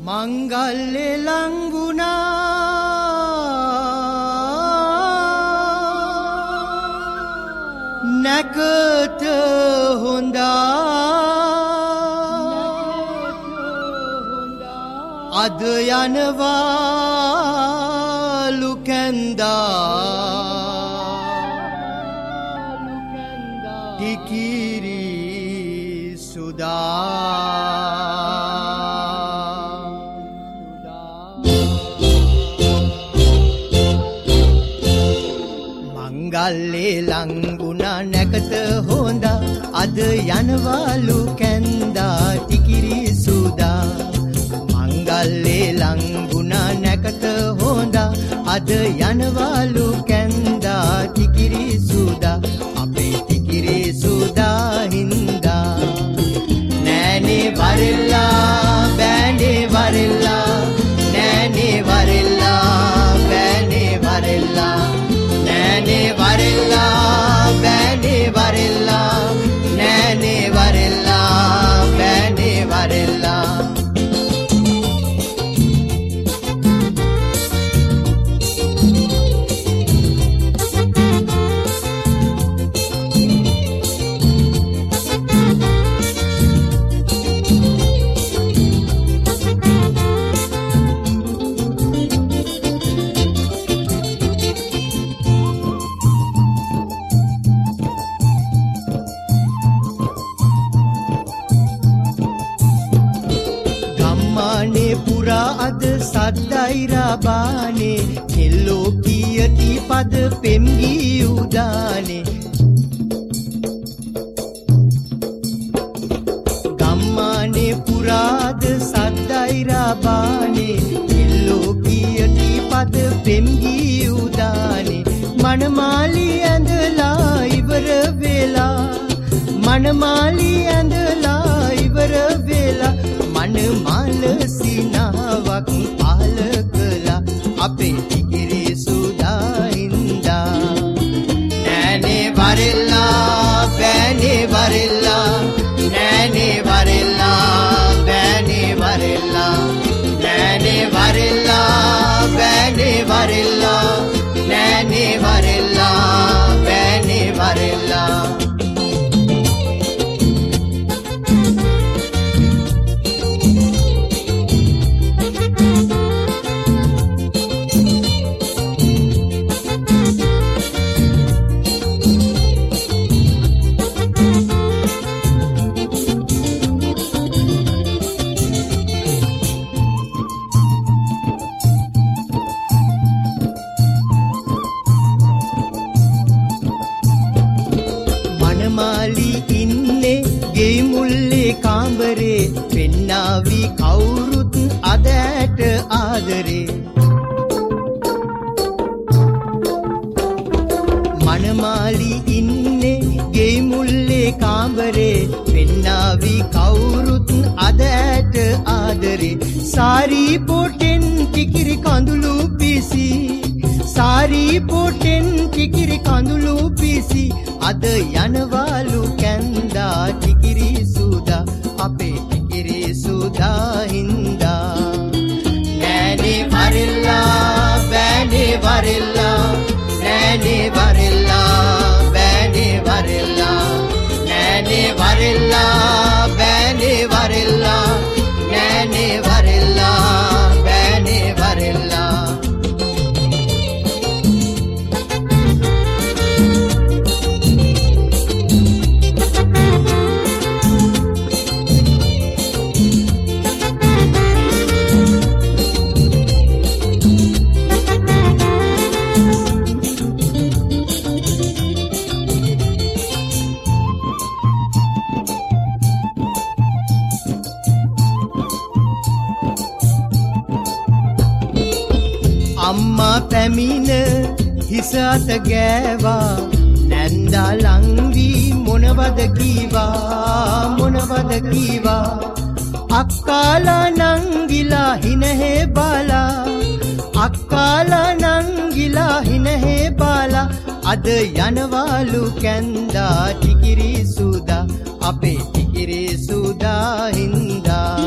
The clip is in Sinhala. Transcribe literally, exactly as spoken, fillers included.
මංගල්‍ය ලංගුණා නැකත හොඳා අද යනවාලු කැන්දා ටිකිරි සුදා මංගල්‍ය ලංගුණා නැකත හොඳා අද යනවාලු කැන්දා ටිකිරි සුදා මංගල්‍ය ලංගුණා නැකත හොඳා අද යනවාලු කැන්දා ටිකිරි සුදා අපේ ටිකිරි සුදා හින්දා නෑනේ වරෙල්ලා බෑනේ වරෙල්ලා නෑනේ වරෙල්ලා බෑනේ වරෙල්ලා නෑනේ වරෙල්ලා බෑනේ වරෙල්ලා නෑනේ වරෙල්ලා බෑනේ වරෙල්ලා අද සද්දයිරා බානේ කෙල්ලෝ කියටි පද පෙම්ගී උදානේ ගම්මානේ පුරාද සද්දයිරා බානේ කෙල්ලෝ කියටි පද පෙම්ගී උදානේ මනමාලි ඇඳලා ඉවර වෙලා මනමාලි ඇඳලා ඉවර වෙලා මනමාල සිනාවක් පාල කළා අපේ ටිකිරි සුදා හින්දා නෑනේ වරෙල්ලා බෑනේ වරෙල්ලා නෑනේ වරෙල්ලා බෑනේ වරෙල්ලා නෑනේ වරෙල්ලා බෑනේ වරෙල්ලා නෑනේ වරෙල්ලා බෑනේ වරෙල්ලා කාමරේ පෙන්නාවි කවුරුත් අදට ආදරේ මනමාලි ඉන්නේ ගේ මුල්ලේ කාමරේ පෙන්නාවි කවුරුත් අදට ආදරේ සාරී පොටෙන් ටිකිරි කඳුළු පිසි සාරී පොටෙන් ටිකිරි කඳුළු පිසි අද යනවාලු කැන්දා ටිකිරි සුදා අපේ ටිකිරි සුදා හින්දා නෑනේ වරෙල්ලා බෑනේ වරෙල්ලා නෑනේ වරෙල්ලා බෑනේ වරෙල්ලා නෑනේ වරෙල්ලා බෑනේ වරෙල්ලා නෑනේ වරෙල්ලා බෑනේ වරෙල්ලා අම්මා පැමිණ හිස අත ගෑවා නැන්දා ලංවී මොනවද කීවා මොනවද කීවා අක්කාලා නංගිලා හිනහේ බාලා අක්කාලා නංගිලා හිනහේ බාලා අද යනවාලු කැන්දා ටිකිරි සුදා අපේ ටිකිරි සුදා හින්දා